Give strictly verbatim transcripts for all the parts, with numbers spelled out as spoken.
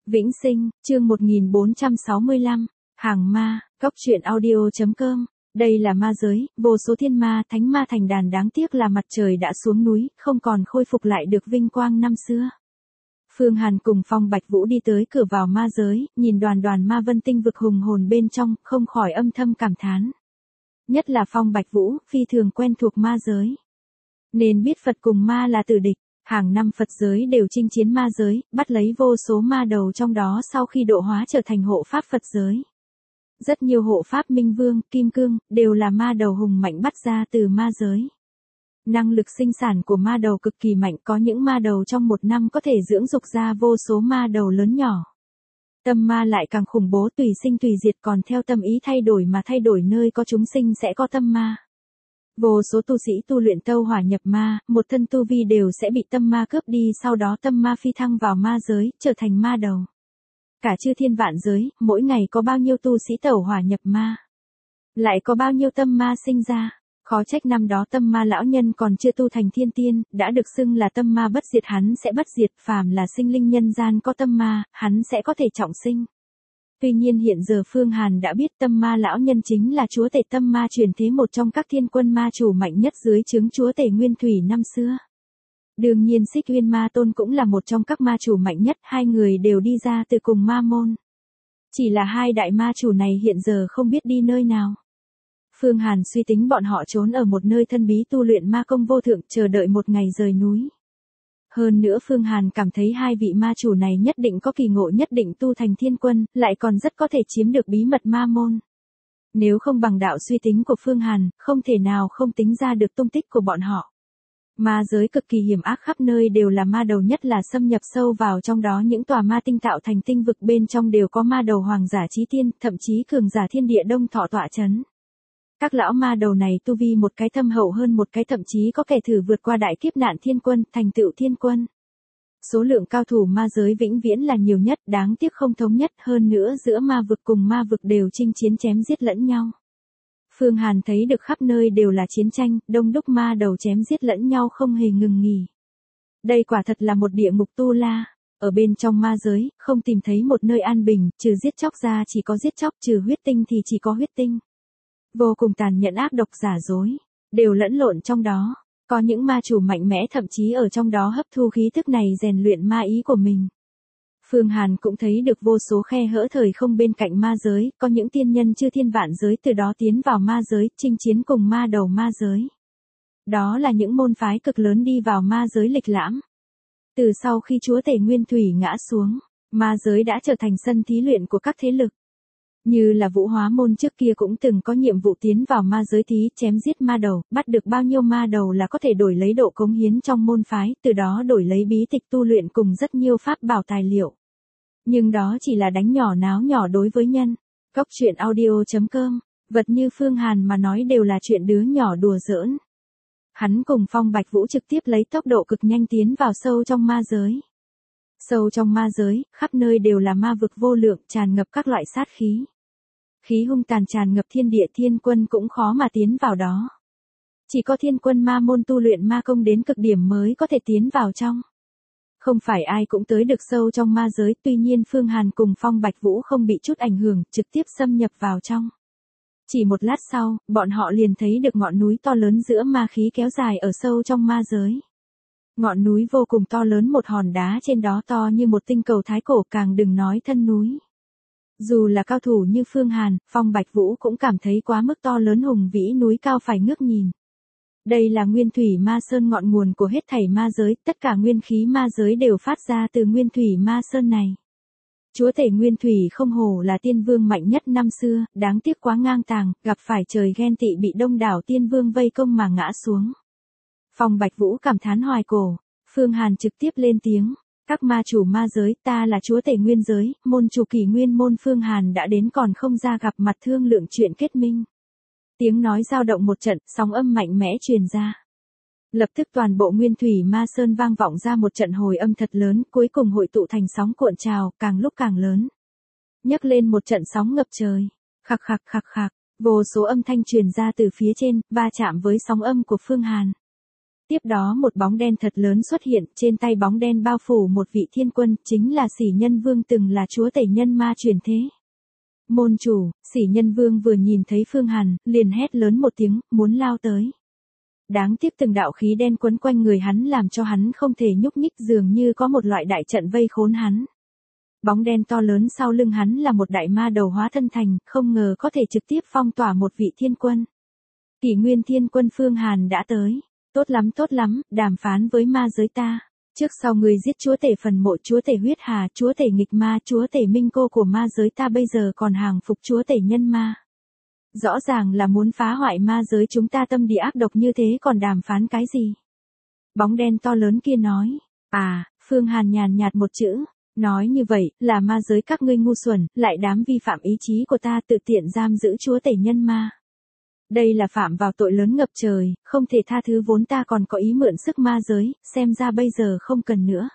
Vĩnh Sinh, chương một nghìn bốn trăm sáu mươi lăm, Hàng Ma, Cóc truyện audio chấm com. Đây là ma giới, vô số thiên ma, thánh ma thành đàn, đáng tiếc là mặt trời đã xuống núi, không còn khôi phục lại được vinh quang năm xưa. Phương Hàn cùng Phong Bạch Vũ đi tới cửa vào ma giới, nhìn đoàn đoàn ma vân tinh vực hùng hồn bên trong, không khỏi âm thầm cảm thán. Nhất là Phong Bạch Vũ, phi thường quen thuộc ma giới. Nên biết Phật cùng ma là tử địch. Hàng năm Phật giới đều chinh chiến ma giới, bắt lấy vô số ma đầu trong đó sau khi độ hóa trở thành hộ pháp Phật giới. Rất nhiều hộ pháp Minh Vương, Kim Cương, đều là ma đầu hùng mạnh bắt ra từ ma giới. Năng lực sinh sản của ma đầu cực kỳ mạnh, có những ma đầu trong một năm có thể dưỡng dục ra vô số ma đầu lớn nhỏ. Tâm ma lại càng khủng bố, tùy sinh tùy diệt, còn theo tâm ý thay đổi mà thay đổi, nơi có chúng sinh sẽ có tâm ma. Vô số tu sĩ tu luyện tâu hỏa nhập ma, một thân tu vi đều sẽ bị tâm ma cướp đi, sau đó tâm ma phi thăng vào ma giới, trở thành ma đầu. Cả chư thiên vạn giới, mỗi ngày có bao nhiêu tu sĩ tẩu hỏa nhập ma. Lại có bao nhiêu tâm ma sinh ra. Khó trách năm đó tâm ma lão nhân còn chưa tu thành thiên tiên, đã được xưng là tâm ma bất diệt, hắn sẽ bất diệt, phàm là sinh linh nhân gian có tâm ma, hắn sẽ có thể trọng sinh. Tuy nhiên hiện giờ Phương Hàn đã biết tâm ma lão nhân chính là chúa tể tâm ma truyền thế, một trong các thiên quân ma chủ mạnh nhất dưới trướng chúa tể Nguyên Thủy năm xưa. Đương nhiên Xích Uyên Ma Tôn cũng là một trong các ma chủ mạnh nhất, hai người đều đi ra từ cùng ma môn. Chỉ là hai đại ma chủ này hiện giờ không biết đi nơi nào. Phương Hàn suy tính bọn họ trốn ở một nơi thân bí tu luyện ma công vô thượng, chờ đợi một ngày rời núi. Hơn nữa Phương Hàn cảm thấy hai vị ma chủ này nhất định có kỳ ngộ, nhất định tu thành thiên quân, lại còn rất có thể chiếm được bí mật ma môn. Nếu không bằng đạo suy tính của Phương Hàn, không thể nào không tính ra được tung tích của bọn họ. Ma giới cực kỳ hiểm ác, khắp nơi đều là ma đầu, nhất là xâm nhập sâu vào trong đó những tòa ma tinh tạo thành tinh vực bên trong đều có ma đầu hoàng giả chí tiên, thậm chí cường giả thiên địa đông thọ tọa chấn. Các lão ma đầu này tu vi một cái thâm hậu hơn một cái, thậm chí có kẻ thử vượt qua đại kiếp nạn thiên quân, thành tựu thiên quân. Số lượng cao thủ ma giới vĩnh viễn là nhiều nhất, đáng tiếc không thống nhất, hơn nữa giữa ma vực cùng ma vực đều chinh chiến chém giết lẫn nhau. Phương Hàn thấy được khắp nơi đều là chiến tranh, đông đúc ma đầu chém giết lẫn nhau không hề ngừng nghỉ. Đây quả thật là một địa ngục tu la. Ở bên trong ma giới, không tìm thấy một nơi an bình, trừ giết chóc ra chỉ có giết chóc, trừ huyết tinh thì chỉ có huyết tinh. Vô cùng tàn nhẫn, ác độc, giả dối, đều lẫn lộn trong đó. Có những ma chủ mạnh mẽ thậm chí ở trong đó hấp thu khí thức này rèn luyện ma ý của mình. Phương Hàn cũng thấy được vô số khe hở thời không bên cạnh ma giới, có những tiên nhân chư thiên vạn giới từ đó tiến vào ma giới, chinh chiến cùng ma đầu ma giới. Đó là những môn phái cực lớn đi vào ma giới lịch lãm. Từ sau khi chúa tể Nguyên Thủy ngã xuống, ma giới đã trở thành sân thí luyện của các thế lực. Như là Vũ Hóa môn trước kia cũng từng có nhiệm vụ tiến vào ma giới thí, chém giết ma đầu, bắt được bao nhiêu ma đầu là có thể đổi lấy độ cống hiến trong môn phái, từ đó đổi lấy bí tịch tu luyện cùng rất nhiều pháp bảo tài liệu. Nhưng đó chỉ là đánh nhỏ náo nhỏ đối với nhân. Cóc truyện audio chấm com, vật như Phương Hàn mà nói đều là chuyện đứa nhỏ đùa giỡn. Hắn cùng Phong Bạch Vũ trực tiếp lấy tốc độ cực nhanh tiến vào sâu trong ma giới. Sâu trong ma giới, khắp nơi đều là ma vực vô lượng, tràn ngập các loại sát khí. Khí hung tàn tràn ngập thiên địa, thiên quân cũng khó mà tiến vào đó. Chỉ có thiên quân ma môn tu luyện ma công đến cực điểm mới có thể tiến vào trong. Không phải ai cũng tới được sâu trong ma giới, tuy nhiên Phương Hàn cùng Phong Bạch Vũ không bị chút ảnh hưởng, trực tiếp xâm nhập vào trong. Chỉ một lát sau, bọn họ liền thấy được ngọn núi to lớn giữa ma khí kéo dài ở sâu trong ma giới. Ngọn núi vô cùng to lớn, một hòn đá trên đó to như một tinh cầu thái cổ, càng đừng nói thân núi. Dù là cao thủ như Phương Hàn, Phong Bạch Vũ cũng cảm thấy quá mức to lớn hùng vĩ, núi cao phải ngước nhìn. Đây là Nguyên Thủy Ma Sơn, ngọn nguồn của hết thảy ma giới, tất cả nguyên khí ma giới đều phát ra từ Nguyên Thủy Ma Sơn này. Chúa tể Nguyên Thủy không hổ là tiên vương mạnh nhất năm xưa, đáng tiếc quá ngang tàng, gặp phải trời ghen tị, bị đông đảo tiên vương vây công mà ngã xuống. Phong Bạch Vũ cảm thán hoài cổ. Phương Hàn trực tiếp lên tiếng. Các ma chủ ma giới, ta là chúa tể nguyên giới, môn chủ Kỷ Nguyên môn. Phương Hàn đã đến còn không ra gặp mặt thương lượng chuyện kết minh. Tiếng nói dao động một trận, sóng âm mạnh mẽ truyền ra. Lập tức toàn bộ Nguyên Thủy Ma Sơn vang vọng ra một trận hồi âm thật lớn, cuối cùng hội tụ thành sóng cuộn trào, càng lúc càng lớn. Nhấc lên một trận sóng ngập trời. Khạc khạc khạc khạc, vô số âm thanh truyền ra từ phía trên, va chạm với sóng âm của Phương Hàn. Tiếp đó một bóng đen thật lớn xuất hiện, trên tay bóng đen bao phủ một vị thiên quân, chính là Sỉ Nhân Vương từng là chúa tể nhân ma chuyển thế. Môn chủ, Sỉ Nhân Vương vừa nhìn thấy Phương Hàn, liền hét lớn một tiếng, muốn lao tới. Đáng tiếc từng đạo khí đen quấn quanh người hắn làm cho hắn không thể nhúc nhích, dường như có một loại đại trận vây khốn hắn. Bóng đen to lớn sau lưng hắn là một đại ma đầu hóa thân thành, không ngờ có thể trực tiếp phong tỏa một vị thiên quân. Kỷ Nguyên Thiên Quân Phương Hàn đã tới. Tốt lắm tốt lắm, đàm phán với ma giới ta. Trước sau người giết chúa tể phần mộ, chúa tể huyết hà, chúa tể nghịch ma, chúa tể minh cô của ma giới ta, bây giờ còn hàng phục chúa tể nhân ma. Rõ ràng là muốn phá hoại ma giới chúng ta, tâm địa ác độc như thế còn đàm phán cái gì? Bóng đen to lớn kia nói. À, Phương Hàn nhàn nhạt một chữ. Nói như vậy, là ma giới các ngươi ngu xuẩn, lại dám vi phạm ý chí của ta, tự tiện giam giữ chúa tể nhân ma. Đây là phạm vào tội lớn ngập trời, không thể tha thứ, vốn ta còn có ý mượn sức ma giới, xem ra bây giờ không cần nữa.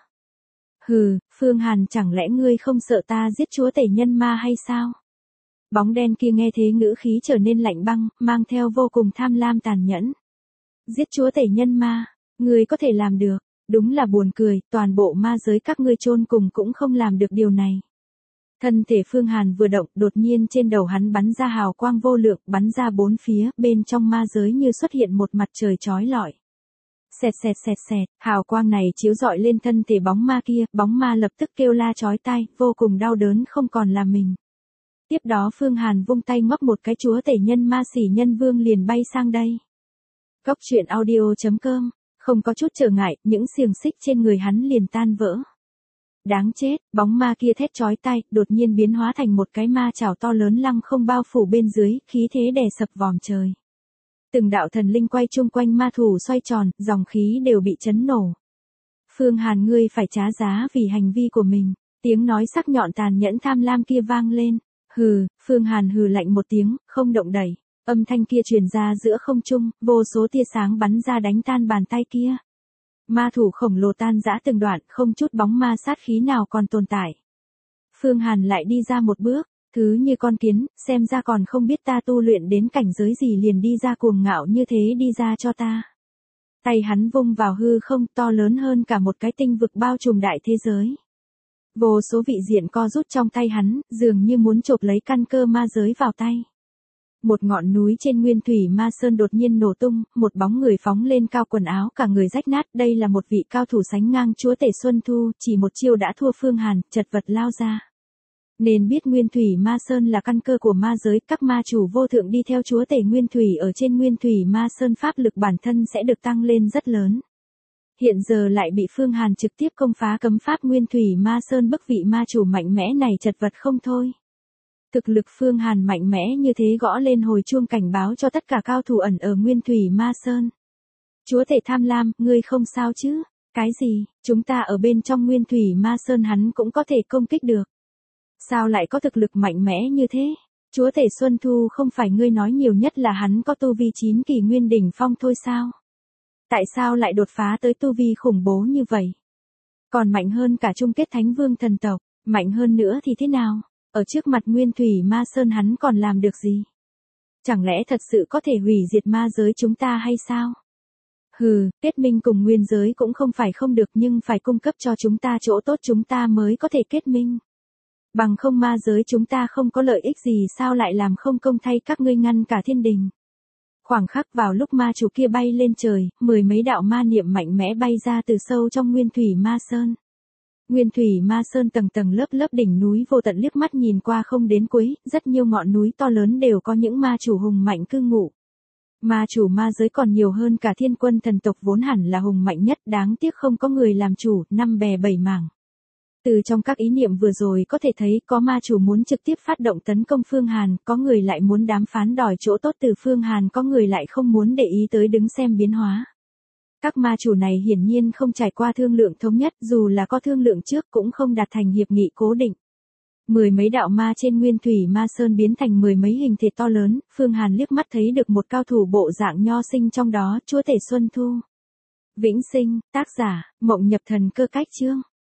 Hừ, Phương Hàn, chẳng lẽ ngươi không sợ ta giết chúa tể nhân ma hay sao? Bóng đen kia nghe thế ngữ khí trở nên lạnh băng, mang theo vô cùng tham lam tàn nhẫn. Giết chúa tể nhân ma, ngươi có thể làm được, đúng là buồn cười, toàn bộ ma giới các ngươi chôn cùng cũng không làm được điều này. Thân thể Phương Hàn vừa động, đột nhiên trên đầu hắn bắn ra hào quang vô lượng, bắn ra bốn phía, bên trong ma giới như xuất hiện một mặt trời chói lọi. Xẹt xẹt xẹt xẹt, hào quang này chiếu rọi lên thân thể bóng ma kia, bóng ma lập tức kêu la chói tai, vô cùng đau đớn không còn là mình. Tiếp đó Phương Hàn vung tay ngoắc một cái, chúa tể nhân ma Sỉ Nhân Vương liền bay sang đây. Cốc truyện audio chấm com, không có chút trở ngại, những xiềng xích trên người hắn liền tan vỡ. Đáng chết, bóng ma kia thét chói tai, đột nhiên biến hóa thành một cái ma chảo to lớn lăng không bao phủ bên dưới, khí thế đè sập vòm trời. Từng đạo thần linh quay chung quanh ma thủ xoay tròn, dòng khí đều bị chấn nổ. Phương Hàn, ngươi phải trả giá vì hành vi của mình. Tiếng nói sắc nhọn tàn nhẫn tham lam kia vang lên. Hừ, Phương Hàn hừ lạnh một tiếng, không động đẩy. Âm thanh kia truyền ra giữa không trung, vô số tia sáng bắn ra đánh tan bàn tay kia. Ma thủ khổng lồ tan rã từng đoạn, không chút bóng ma sát khí nào còn tồn tại. Phương Hàn lại đi ra một bước, thứ như con kiến, xem ra còn không biết ta tu luyện đến cảnh giới gì, liền đi ra cuồng ngạo như thế, đi ra cho ta. Tay hắn vung vào hư không, to lớn hơn cả một cái tinh vực bao trùm đại thế giới. Vô số vị diện co rút trong tay hắn, dường như muốn chộp lấy căn cơ ma giới vào tay. Một ngọn núi trên Nguyên Thủy Ma Sơn đột nhiên nổ tung, một bóng người phóng lên cao, quần áo cả người rách nát, đây là một vị cao thủ sánh ngang chúa tể Xuân Thu, chỉ một chiêu đã thua Phương Hàn, chật vật lao ra. Nên biết Nguyên Thủy Ma Sơn là căn cơ của ma giới, các ma chủ vô thượng đi theo chúa tể Nguyên Thủy ở trên Nguyên Thủy Ma Sơn, pháp lực bản thân sẽ được tăng lên rất lớn. Hiện giờ lại bị Phương Hàn trực tiếp công phá cấm pháp Nguyên Thủy Ma Sơn, bức vị ma chủ mạnh mẽ này chật vật không thôi. Thực lực Phương Hàn mạnh mẽ như thế gõ lên hồi chuông cảnh báo cho tất cả cao thủ ẩn ở Nguyên Thủy Ma Sơn. Chúa tể tham lam, ngươi không sao chứ? Cái gì, chúng ta ở bên trong Nguyên Thủy Ma Sơn hắn cũng có thể công kích được. Sao lại có thực lực mạnh mẽ như thế? Chúa tể Xuân Thu, không phải ngươi nói nhiều nhất là hắn có tu vi chín kỳ nguyên đỉnh phong thôi sao? Tại sao lại đột phá tới tu vi khủng bố như vậy? Còn mạnh hơn cả chung kết Thánh Vương thần tộc, mạnh hơn nữa thì thế nào? Ở trước mặt Nguyên Thủy Ma Sơn hắn còn làm được gì? Chẳng lẽ thật sự có thể hủy diệt ma giới chúng ta hay sao? Hừ, kết minh cùng nguyên giới cũng không phải không được, nhưng phải cung cấp cho chúng ta chỗ tốt chúng ta mới có thể kết minh. Bằng không ma giới chúng ta không có lợi ích gì, sao lại làm không công thay các ngươi ngăn cả thiên đình. Khoảng khắc vào lúc ma chủ kia bay lên trời, mười mấy đạo ma niệm mạnh mẽ bay ra từ sâu trong Nguyên Thủy Ma Sơn. Nguyên Thủy Ma Sơn tầng tầng lớp lớp đỉnh núi vô tận, liếc mắt nhìn qua không đến cuối, rất nhiều ngọn núi to lớn đều có những ma chủ hùng mạnh cư ngụ. Ma chủ ma giới còn nhiều hơn cả thiên quân thần tộc, vốn hẳn là hùng mạnh nhất, đáng tiếc không có người làm chủ, năm bè bảy mảng. Từ trong các ý niệm vừa rồi có thể thấy có ma chủ muốn trực tiếp phát động tấn công Phương Hàn, có người lại muốn đàm phán đòi chỗ tốt từ Phương Hàn, có người lại không muốn để ý tới đứng xem biến hóa. Các ma chủ này hiển nhiên không trải qua thương lượng thống nhất, dù là có thương lượng trước cũng không đạt thành hiệp nghị cố định. Mười mấy đạo ma trên Nguyên Thủy Ma Sơn biến thành mười mấy hình thể to lớn, Phương Hàn liếc mắt thấy được một cao thủ bộ dạng nho sinh trong đó, chúa tể Xuân Thu. Vĩnh sinh, tác giả, Mộng Nhập Thần Cơ Cách Chương.